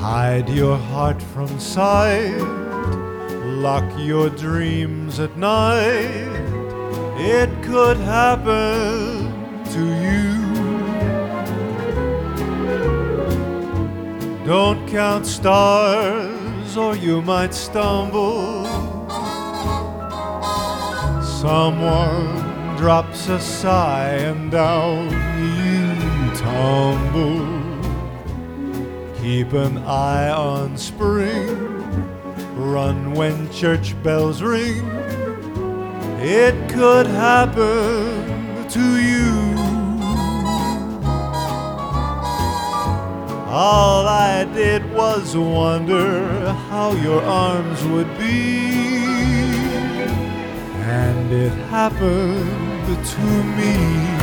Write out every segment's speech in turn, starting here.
Hide your heart from sight, lock your dreams at night. It could happen to you. Don't count stars or you might stumble. Someone drops a sigh and down you tumble. Keep an eye on spring, run when church bells ring. It could happen to you. All I did was wonder how your arms would be, and it happened to me.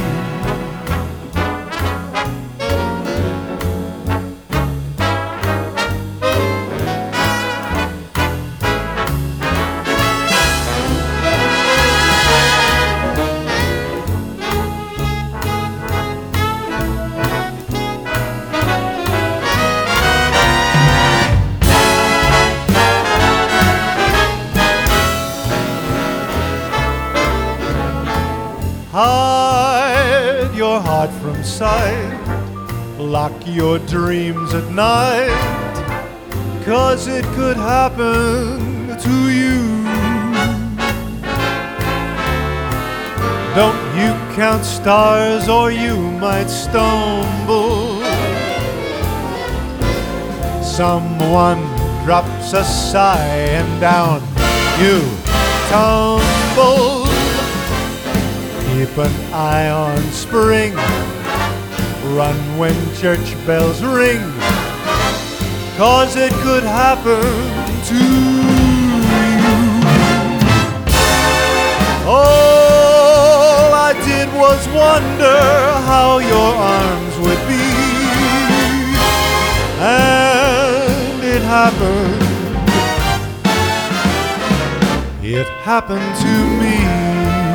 Hide your heart from sight, lock your dreams at night, 'cause it could happen to you. Don't you count stars or you might stumble. Someone drops a sigh and down you tumble. Keep an eye on spring, run when church bells ring, 'cause it could happen to you. All I did was wonder how your arms would be, and it happened. It happened to me.